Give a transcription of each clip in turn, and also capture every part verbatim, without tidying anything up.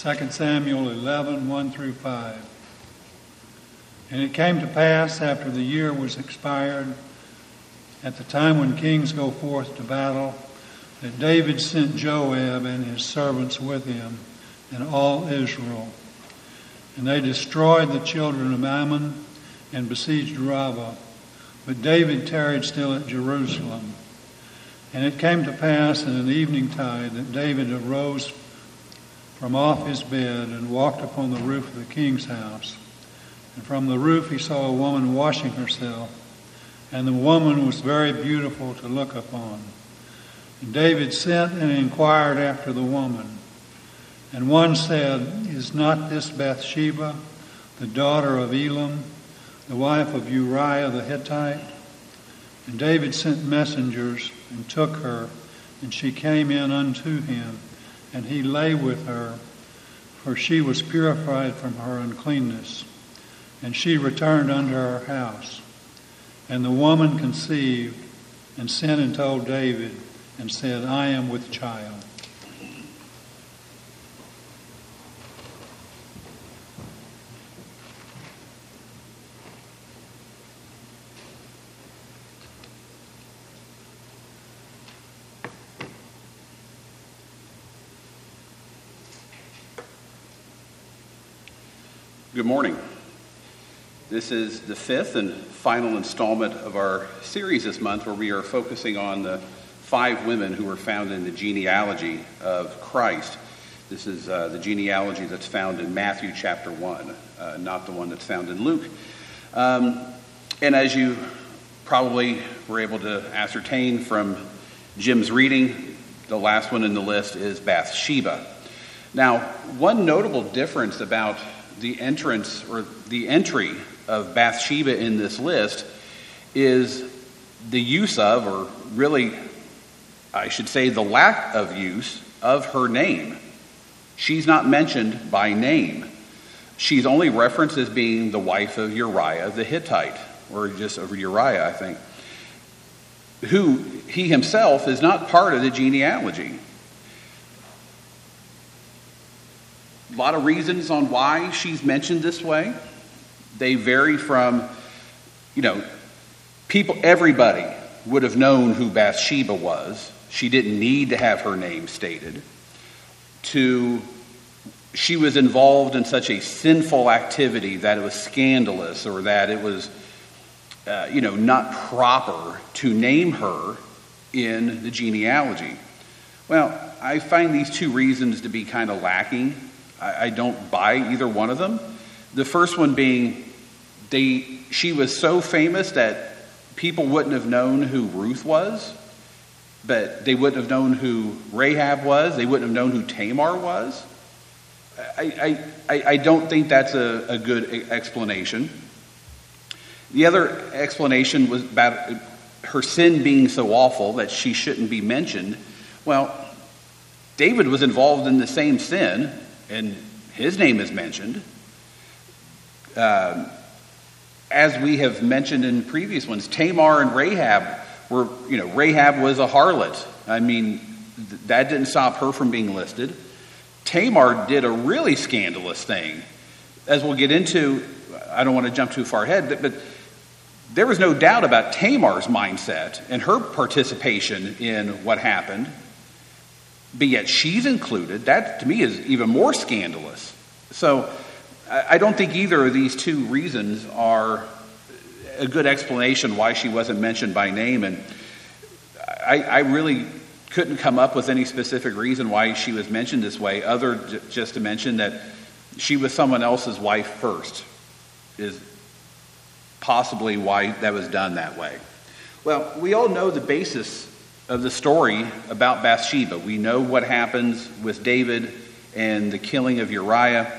Second Samuel eleven, one through five. And it came to pass after the year was expired, at the time when kings go forth to battle, that David sent Joab and his servants with him and all Israel. And they destroyed the children of Ammon and besieged Rabbah. But David tarried still at Jerusalem. And it came to pass in an eventide that David arose from off his bed and walked upon the roof of the king's house. And from the roof he saw a woman washing herself, and the woman was very beautiful to look upon. And David sent and inquired after the woman. And one said, Is not this Bathsheba, the daughter of Elam, the wife of Uriah the Hittite? And David sent messengers and took her, and she came in unto him, and he lay with her, for she was purified from her uncleanness. And she returned unto her house. And the woman conceived, and sent and told David, and said, I am with child. Good morning. This is the fifth and final installment of our series this month, where we are focusing on the five women who were found in the genealogy of Christ. This is uh, the genealogy that's found in Matthew chapter one, uh, not the one that's found in Luke. Um, and as you probably were able to ascertain from Jim's reading, the last one in the list is Bathsheba. Now, one notable difference about the entrance or the entry of Bathsheba in this list is the use of, or really, I should say, the lack of use of her name. She's not mentioned by name. She's only referenced as being the wife of Uriah the Hittite, or just of Uriah, I think, who he himself is not part of the genealogy. A lot of reasons on why she's mentioned this way. They vary from, you know, people, everybody would have known who Bathsheba was. She didn't need to have her name stated. To, she was involved in such a sinful activity that it was scandalous, or that it was, uh, you know, not proper to name her in the genealogy. Well, I find these two reasons to be kind of lacking. I, I don't buy either one of them. The first one being, they, she was so famous that people wouldn't have known who Ruth was, but they wouldn't have known who Rahab was. They wouldn't have known who Tamar was. I, I, I don't think that's a, a good explanation. The other explanation was about her sin being so awful that she shouldn't be mentioned. Well, David was involved in the same sin, and his name is mentioned. Uh, as we have mentioned in previous ones, Tamar and Rahab were, you know, Rahab was a harlot. I mean, th- that didn't stop her from being listed. Tamar did a really scandalous thing. As we'll get into, I don't want to jump too far ahead, but, but there was no doubt about Tamar's mindset and her participation in what happened. But yet she's included. That, to me, is even more scandalous. So I don't think either of these two reasons are a good explanation why she wasn't mentioned by name. And I, I really couldn't come up with any specific reason why she was mentioned this way, other j- just to mention that she was someone else's wife first, is possibly why that was done that way. Well, we all know the basis of the story about Bathsheba. We know what happens with David and the killing of Uriah.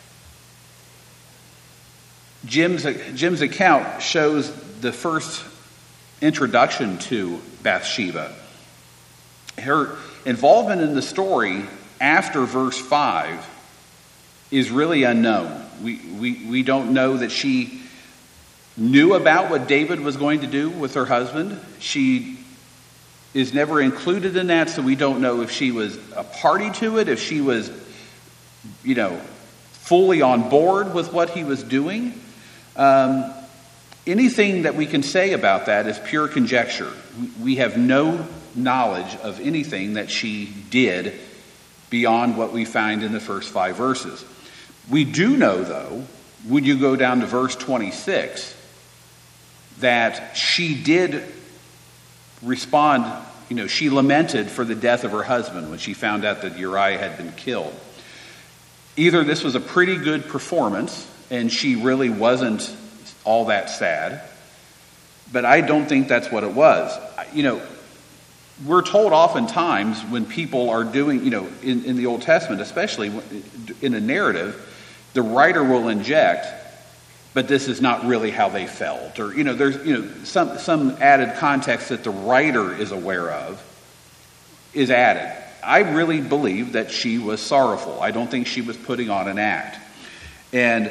Jim's, Jim's account shows the first introduction to Bathsheba. Her involvement in the story after verse five is really unknown. We, we, we don't know that she knew about what David was going to do with her husband. She is never included in that, so we don't know if she was a party to it, if she was you know, fully on board with what he was doing. Um, anything that we can say about that is pure conjecture. We have no knowledge of anything that she did beyond what we find in the first five verses. We do know, though, when you go down to verse twenty-six, that she did respond, you know, she lamented for the death of her husband when she found out that Uriah had been killed. Either this was a pretty good performance and she really wasn't all that sad, but I don't think that's what it was. You know, we're told oftentimes when people are doing, you know, in, in the Old Testament, especially in a narrative, the writer will inject, but this is not really how they felt. Or, you know, there's, you know, some, some added context that the writer is aware of is added. I really believe that she was sorrowful. I don't think she was putting on an act. And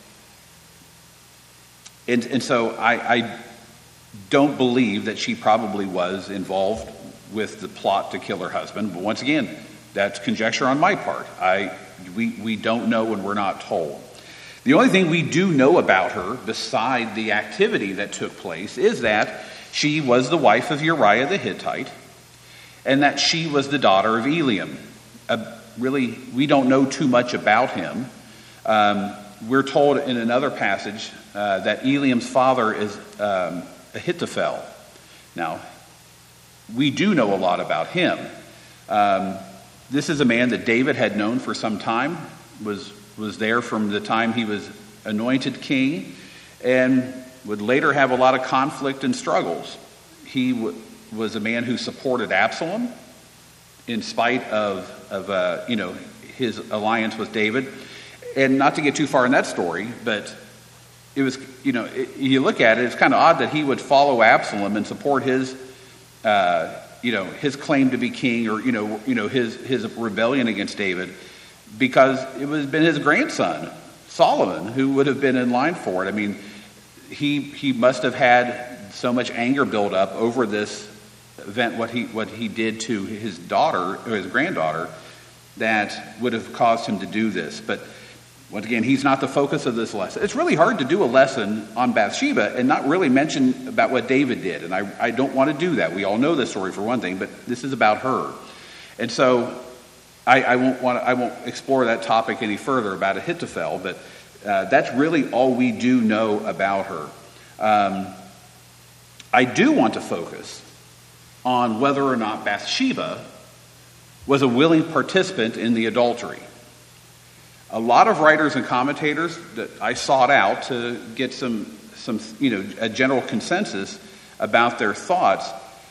and, and so I, I don't believe that she probably was involved with the plot to kill her husband. But once again, that's conjecture on my part. I we, we don't know and we're not told. The only thing we do know about her, beside the activity that took place, is that she was the wife of Uriah the Hittite, and that she was the daughter of Eliam. Uh, really, we don't know too much about him. Um, we're told in another passage uh, that Eliam's father is um, Ahithophel. Now, we do know a lot about him. Um, this is a man that David had known for some time, was was there from the time he was anointed king, and would later have a lot of conflict and struggles. He w- was a man who supported Absalom in spite of, of uh, you know, his alliance with David. And not to get too far in that story, but it was, you know, it, you look at it, it's kind of odd that he would follow Absalom and support his, uh, you know, his claim to be king, or, you know, you know, his his rebellion against David, because it was been his grandson, Solomon, who would have been in line for it. I mean, he he must have had so much anger build up over this event, what he what he did to his daughter, or his granddaughter, that would have caused him to do this. But once again, he's not the focus of this lesson. It's really hard to do a lesson on Bathsheba and not really mention about what David did. And I, I don't want to do that. We all know this story for one thing, but this is about her. And so I, I won't want to, I won't explore that topic any further about Ahithophel, but uh, that's really all we do know about her. Um, I do want to focus on whether or not Bathsheba was a willing participant in the adultery. A lot of writers and commentators that I sought out to get some, some, you know, a general consensus about their thoughts,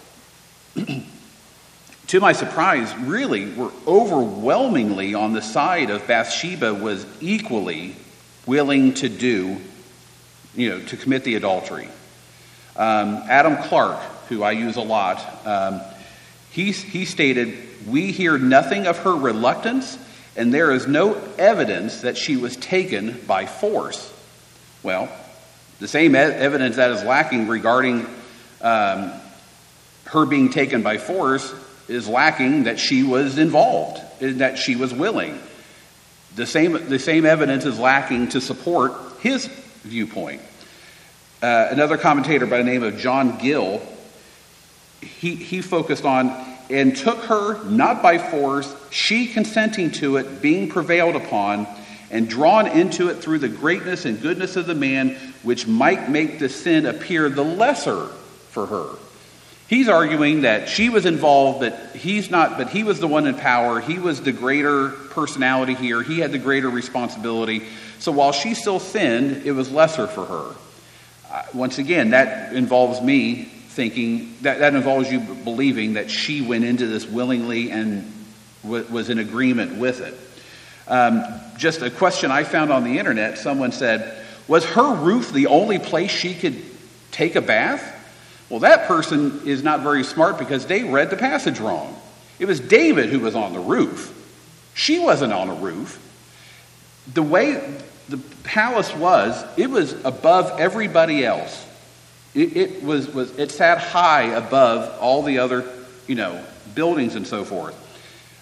to my surprise, really were overwhelmingly on the side of Bathsheba was equally willing to do, you know, to commit the adultery. Um, Adam Clark, who I use a lot, um, he, he stated, "We hear nothing of her reluctance, and there is no evidence that she was taken by force." Well, the same e- evidence that is lacking regarding um, her being taken by force is lacking that she was involved, that she was willing. The same, the same evidence is lacking to support his viewpoint. Uh, another commentator by the name of John Gill, he, he focused on, "And took her not by force, she consenting to it, being prevailed upon, and drawn into it through the greatness and goodness of the man, which might make the sin appear the lesser for her." He's arguing that she was involved, but he's not, but he was the one in power. He was the greater personality here. He had the greater responsibility. So while she still sinned, it was lesser for her. Uh, once again, that involves me thinking, that, that involves you believing that she went into this willingly and w- was in agreement with it. Um, just a question I found on the internet, someone said, was her roof the only place she could take a bath? Well, that person is not very smart because they read the passage wrong. It was David who was on the roof. She wasn't on a roof. The way the palace was, it was above everybody else. It, it was, was it sat high above all the other, you know, buildings and so forth.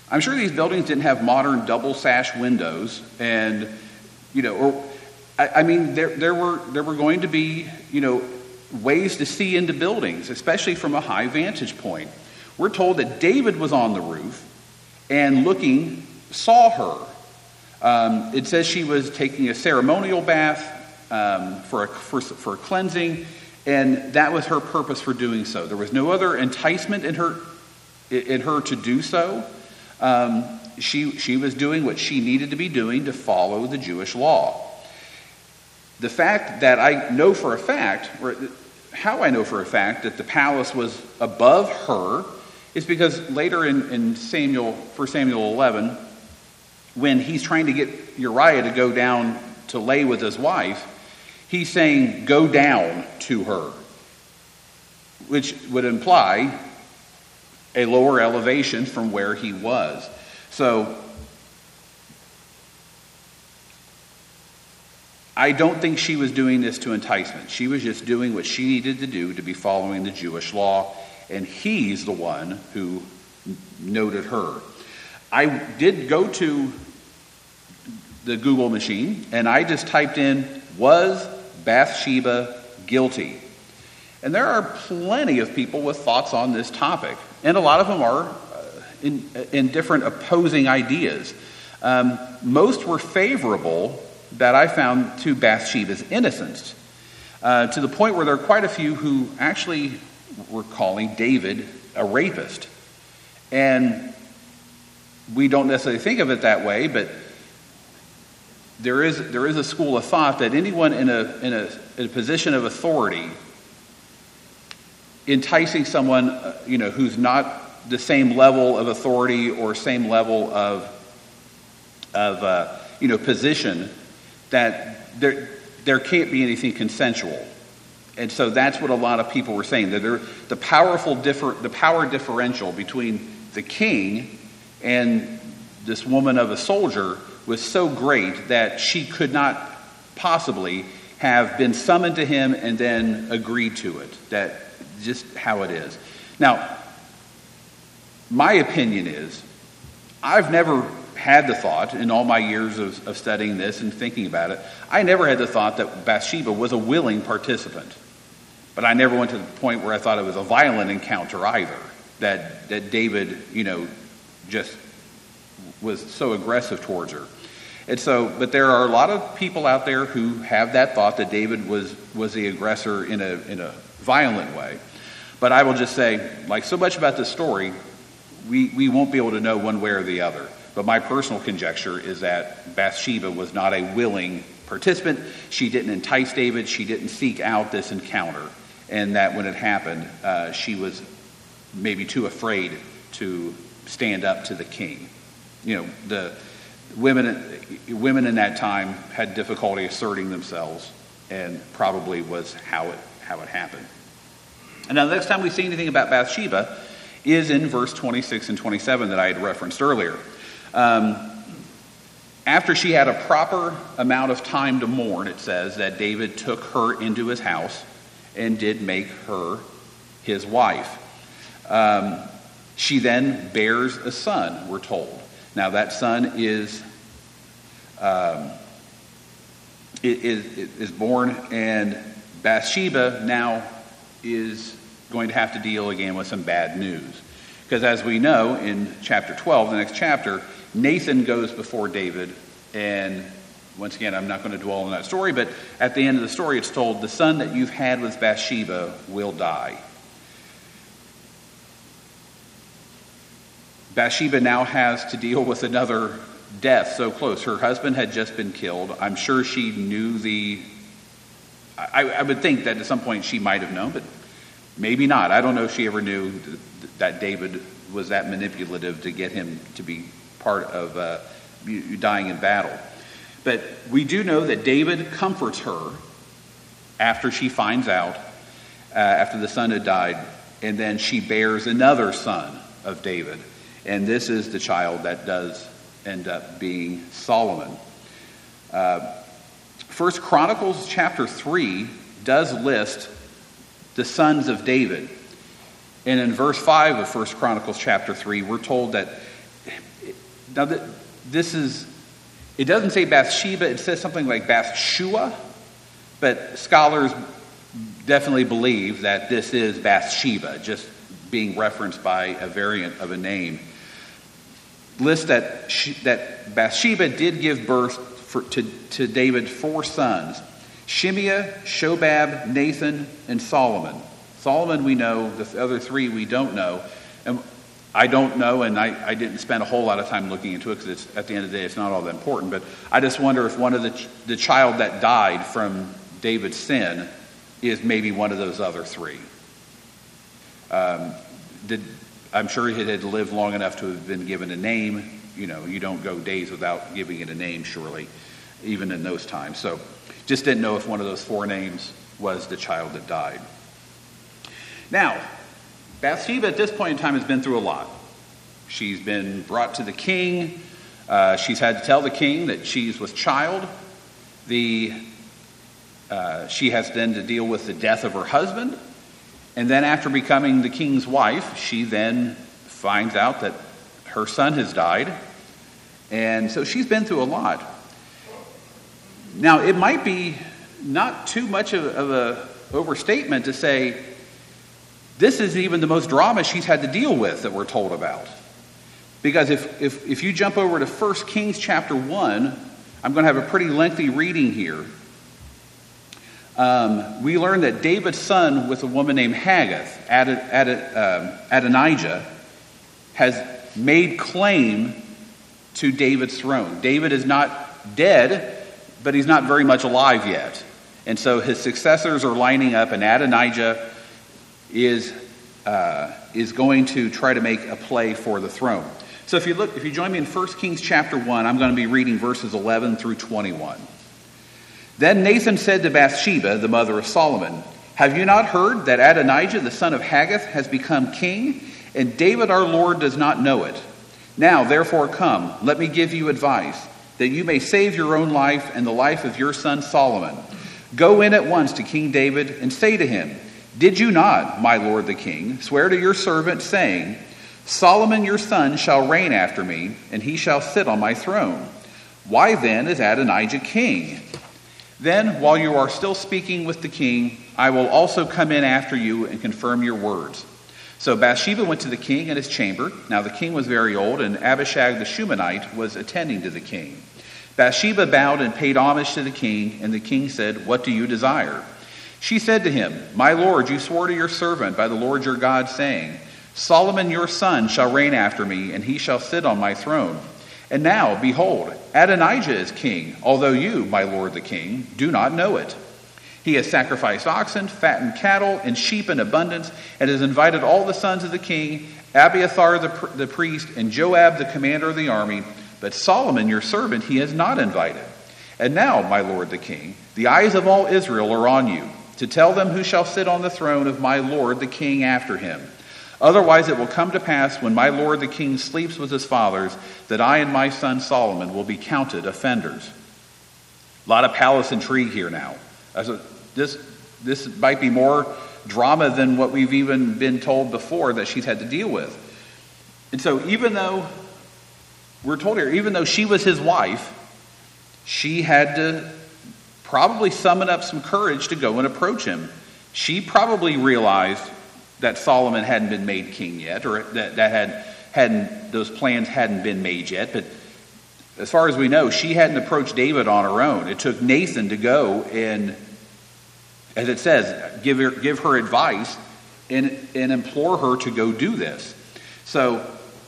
I'm sure these buildings didn't have modern double sash windows, and you know, or I, I mean, there there were there were going to be you know ways to see into buildings, especially from a high vantage point. We're told that David was on the roof and looking saw her. Um, it says she was taking a ceremonial bath um, for, a, for for cleansing, and that was her purpose for doing so. There was no other enticement in her in her to do so. Um, she she was doing what she needed to be doing to follow the Jewish law. The fact that I know for a fact, or how I know for a fact that the palace was above her, is because later in, in Samuel, First Samuel eleven, when he's trying to get Uriah to go down to lay with his wife, he's saying, "Go down to her," which would imply a lower elevation from where he was. So I don't think she was doing this to enticement. She was just doing what she needed to do to be following the Jewish law, and he's the one who noted her. I did go to the Google machine, and I just typed in, "Was Bathsheba guilty?" And there are plenty of people with thoughts on this topic, and a lot of them are uh, in, in different opposing ideas. Um, most were favorable, that I found, to Bathsheba's innocence, uh, to the point where there are quite a few who actually were calling David a rapist. And we don't necessarily think of it that way, but there is there is a school of thought that anyone in a in a, in a position of authority enticing someone, uh, you know, who's not the same level of authority or same level of of uh, you know position, that there there can't be anything consensual. And so that's what a lot of people were saying, that there, the powerful differ, the power differential between the king and this woman of a soldier was so great that she could not possibly have been summoned to him and then agreed to it. That just how it is. Now, my opinion is, I've never had the thought in all my years of, of studying this and thinking about it, I never had the thought that Bathsheba was a willing participant. But I never went to the point where I thought it was a violent encounter either, that that David, you know, just was so aggressive towards her. And so, but there are a lot of people out there who have that thought that David was was the aggressor in a in a violent way. But I will just say, like so much about this story, we, we won't be able to know one way or the other. But my personal conjecture is that Bathsheba was not a willing participant. She didn't entice David. She didn't seek out this encounter. And that when it happened, uh, she was maybe too afraid to stand up to the king. You know, the women women in that time had difficulty asserting themselves, and probably was how it how it happened. And now the next time we see anything about Bathsheba is in verse twenty-six and twenty-seven that I had referenced earlier. Um, after she had a proper amount of time to mourn, it says that David took her into his house and did make her his wife. Um, she then bears a son, we're told. Now that son is um, is, is born, and Bathsheba now is going to have to deal again with some bad news. Because as we know, in chapter twelve, the next chapter, Nathan goes before David, and once again, I'm not going to dwell on that story, but at the end of the story, it's told, the son that you've had with Bathsheba will die. Bathsheba now has to deal with another death so close. Her husband had just been killed. I'm sure she knew the... I, I would think that at some point she might have known, but maybe not. I don't know if she ever knew that David was that manipulative to get him to be part of uh, dying in battle. But we do know that David comforts her after she finds out, uh, after the son had died, and then she bears another son of David. And this is the child that does end up being Solomon. Uh, First Chronicles chapter three does list the sons of David. And in verse five of First Chronicles chapter three, we're told that now th- this is, it doesn't say Bathsheba, it says something like Bathshua, but scholars definitely believe that this is Bathsheba, just being referenced by a variant of a name. Lists that she, that Bathsheba did give birth for, to, to David four sons: Shimea, Shobab, Nathan, and Solomon. Solomon we know, the other three we don't know. And I don't know, and I, I didn't spend a whole lot of time looking into it because at the end of the day it's not all that important. But I just wonder if one of the the child that died from David's sin is maybe one of those other three. Um, did I'm sure he had lived long enough to have been given a name. You know, you don't go days without giving it a name, surely, even in those times. So just didn't know if one of those four names was the child that died. Now, Bathsheba at this point in time has been through a lot. She's been brought to the king. Uh, she's had to tell the king that she's with child. The uh, she has then to deal with the death of her husband. And then after becoming the king's wife, she then finds out that her son has died. And so she's been through a lot. Now, it might be not too much of, of a overstatement to say this is even the most drama she's had to deal with that we're told about. Because if, if, if you jump over to First Kings chapter one, I'm going to have a pretty lengthy reading here. Um, we learn that David's son with a woman named Haggith, Ad, Ad, um, Adonijah, has made claim to David's throne. David is not dead, but he's not very much alive yet. And so his successors are lining up, and Adonijah is uh, is going to try to make a play for the throne. So if you look, if you join me in First Kings chapter one, I'm going to be reading verses eleven through twenty-one. Then Nathan said to Bathsheba, the mother of Solomon, "Have you not heard that Adonijah, the son of Haggith, has become king, and David our Lord does not know it? Now, therefore, come, let me give you advice, that you may save your own life and the life of your son Solomon. Go in at once to King David and say to him, 'Did you not, my lord the king, swear to your servant, saying, Solomon your son shall reign after me, and he shall sit on my throne? Why then is Adonijah king? Then, while you are still speaking with the king, I will also come in after you and confirm your words.' So Bathsheba went to the king in his chamber. Now the king was very old, and Abishag the Shunammite was attending to the king. Bathsheba bowed and paid homage to the king, and the king said, 'What do you desire?' She said to him, 'My lord, you swore to your servant by the Lord your God, saying, Solomon your son shall reign after me, and he shall sit on my throne. And now, behold, Adonijah is king, although you, my lord the king, do not know it. He has sacrificed oxen, fattened cattle, and sheep in abundance, and has invited all the sons of the king, Abiathar the, the priest, and Joab the commander of the army. But Solomon your servant he has not invited. And now, my lord the king, the eyes of all Israel are on you, to tell them who shall sit on the throne of my lord the king after him. Otherwise it will come to pass, when my lord the king sleeps with his fathers, that I and my son Solomon will be counted offenders.'" A lot of palace intrigue here now. As a, this, this might be more drama than what we've even been told before that she's had to deal with. And so even though, we're told here, even though she was his wife, she had to probably summon up some courage to go and approach him. She probably realized that Solomon hadn't been made king yet, or that, that had, hadn't, those plans hadn't been made yet. But as far as we know, she hadn't approached David on her own. It took Nathan to go and, as it says, give her, give her advice and, and implore her to go do this. So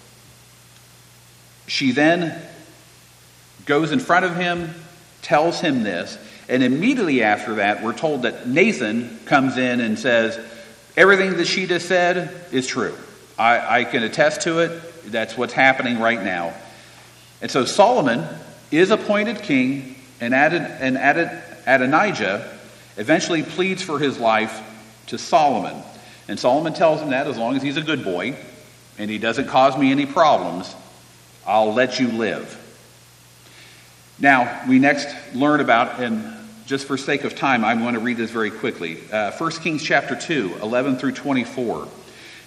she then goes in front of him, tells him this, and immediately after that, we're told that Nathan comes in and says, everything that she just said is true. I, I can attest to it. That's what's happening right now. And so Solomon is appointed king, and, Adon, and Adon, Adonijah eventually pleads for his life to Solomon. And Solomon tells him that as long as he's a good boy and he doesn't cause me any problems, I'll let you live. Now, we next learn about, and just for sake of time, I'm going to read this very quickly. Uh, First Kings chapter two, eleven through twenty-four.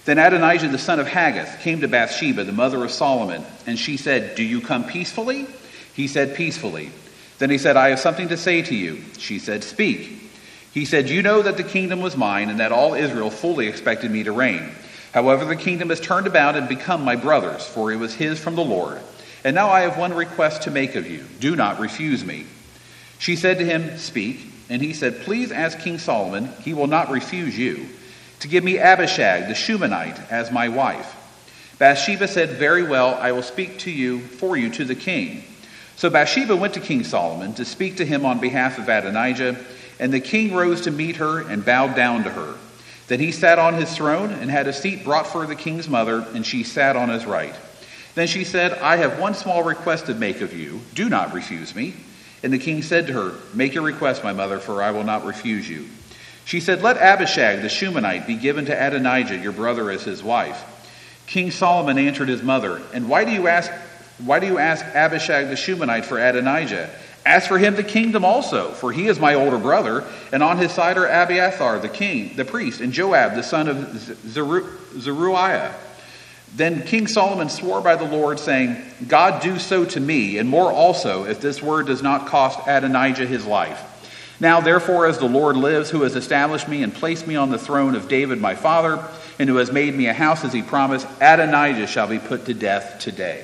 Then Adonijah the son of Haggith came to Bathsheba, the mother of Solomon, and she said, "Do you come peacefully?" He said, "Peacefully." Then he said, "I have something to say to you." She said, "Speak." He said, "You know that the kingdom was mine, and that all Israel fully expected me to reign. However, the kingdom has turned about and become my brother's, for it was his from the Lord. And now I have one request to make of you. Do not refuse me." She said to him, "Speak." And he said, "Please ask King Solomon, he will not refuse you, to give me Abishag the Shunammite as my wife." Bathsheba said, "Very well, I will speak to you for you to the king." So Bathsheba went to King Solomon to speak to him on behalf of Adonijah, and the king rose to meet her and bowed down to her. Then he sat on his throne and had a seat brought for the king's mother, and she sat on his right. Then she said, "I have one small request to make of you. Do not refuse me." And the king said to her, "Make your request, my mother, for I will not refuse you." She said, "Let Abishag the Shunammite be given to Adonijah, your brother, as his wife." King Solomon answered his mother, "And why do you ask why do you ask Abishag the Shunammite for Adonijah? Ask for him the kingdom also, for he is my older brother, and on his side are Abiathar the king, the priest, and Joab the son of Zeru- Zeruiah." Then King Solomon swore by the Lord, saying, "God do so to me, and more also, if this word does not cost Adonijah his life. Now therefore, as the Lord lives, who has established me and placed me on the throne of David my father, and who has made me a house as he promised, Adonijah shall be put to death today."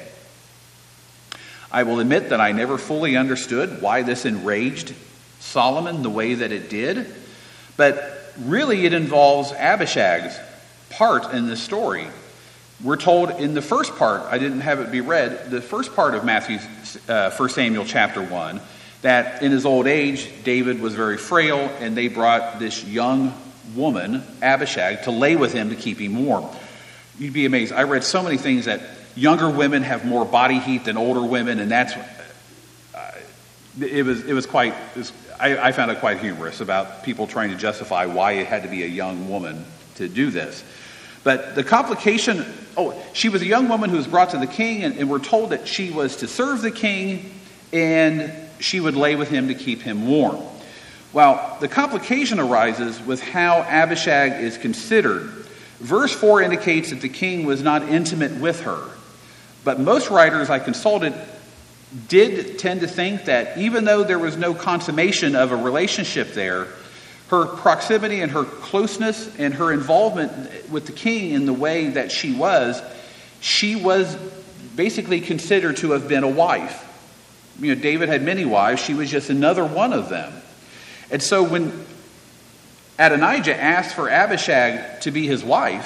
I will admit that I never fully understood why this enraged Solomon the way that it did, but really it involves Abishag's part in this story. We're told in the first part, I didn't have it be read, the first part of Matthew's uh, First Samuel chapter one, that in his old age, David was very frail, and they brought this young woman, Abishag, to lay with him to keep him warm. You'd be amazed. I read so many things that younger women have more body heat than older women, and that's, uh, it was it was quite, it was, I, I found it quite humorous about people trying to justify why it had to be a young woman to do this. But the complication, oh, she was a young woman who was brought to the king, and, and we're told that she was to serve the king, and she would lay with him to keep him warm. Well, the complication arises with how Abishag is considered. Verse four indicates that the king was not intimate with her. But most writers I consulted did tend to think that even though there was no consummation of a relationship there, her proximity and her closeness and her involvement with the king in the way that she was, she was basically considered to have been a wife. You know, David had many wives. She was just another one of them. And so when Adonijah asked for Abishag to be his wife,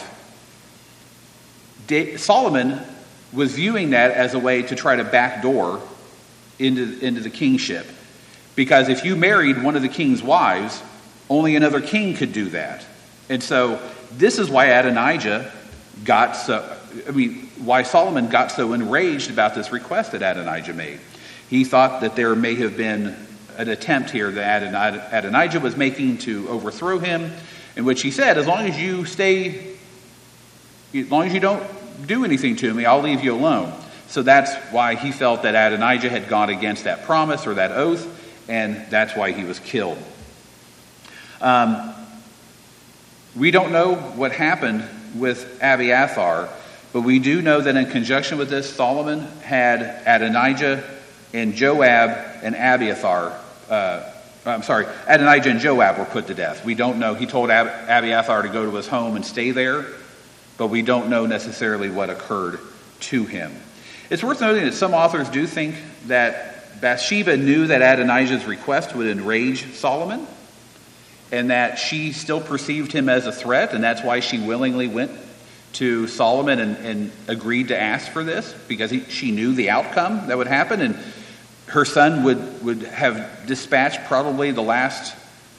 Solomon was viewing that as a way to try to backdoor into, into the kingship. Because if you married one of the king's wives, only another king could do that. And so this is why Adonijah got so, I mean, why Solomon got so enraged about this request that Adonijah made. He thought that there may have been an attempt here that Adonijah was making to overthrow him, in which he said, as long as you stay, as long as you don't do anything to me, I'll leave you alone. So that's why he felt that Adonijah had gone against that promise or that oath, and that's why he was killed. Um, we don't know what happened with Abiathar, but we do know that in conjunction with this, Solomon had Adonijah and Joab and Abiathar, uh, I'm sorry, Adonijah and Joab were put to death. We don't know. He told Ab- Abiathar to go to his home and stay there, but we don't know necessarily what occurred to him. It's worth noting that some authors do think that Bathsheba knew that Adonijah's request would enrage Solomon, and that she still perceived him as a threat, and that's why she willingly went to Solomon and, and agreed to ask for this, because he, she knew the outcome that would happen, and her son would, would have dispatched probably the last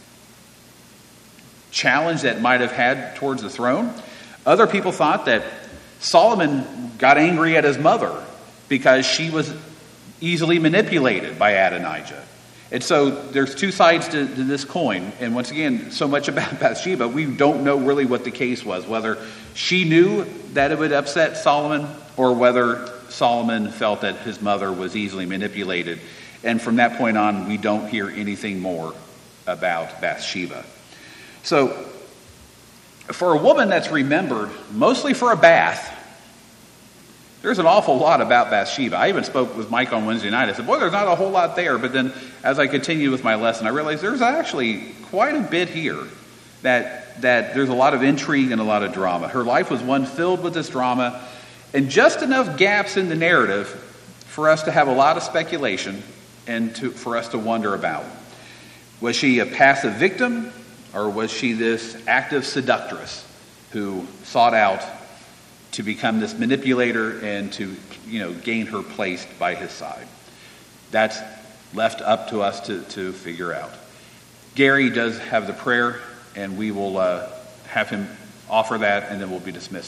challenge that might have had towards the throne. Other people thought that Solomon got angry at his mother because she was easily manipulated by Adonijah. And so there's two sides to, to this coin. And once again, so much about Bathsheba, we don't know really what the case was, whether she knew that it would upset Solomon or whether Solomon felt that his mother was easily manipulated. And from that point on, we don't hear anything more about Bathsheba. So For a woman that's remembered mostly for a bath, there's an awful lot about Bathsheba. I even spoke with Mike on Wednesday night. I said, boy, there's not a whole lot there. But then as I continued with my lesson, I realized there's actually quite a bit here, that, that there's a lot of intrigue and a lot of drama. Her life was one filled with this drama, and just enough gaps in the narrative for us to have a lot of speculation and to, for us to wonder about. Was she a passive victim, or was she this active seductress who sought out to become this manipulator and to, you know, gain her place by his side? That's left up to us to, to figure out. Gary does have the prayer, and we will uh, have him offer that, and then we'll be dismissed.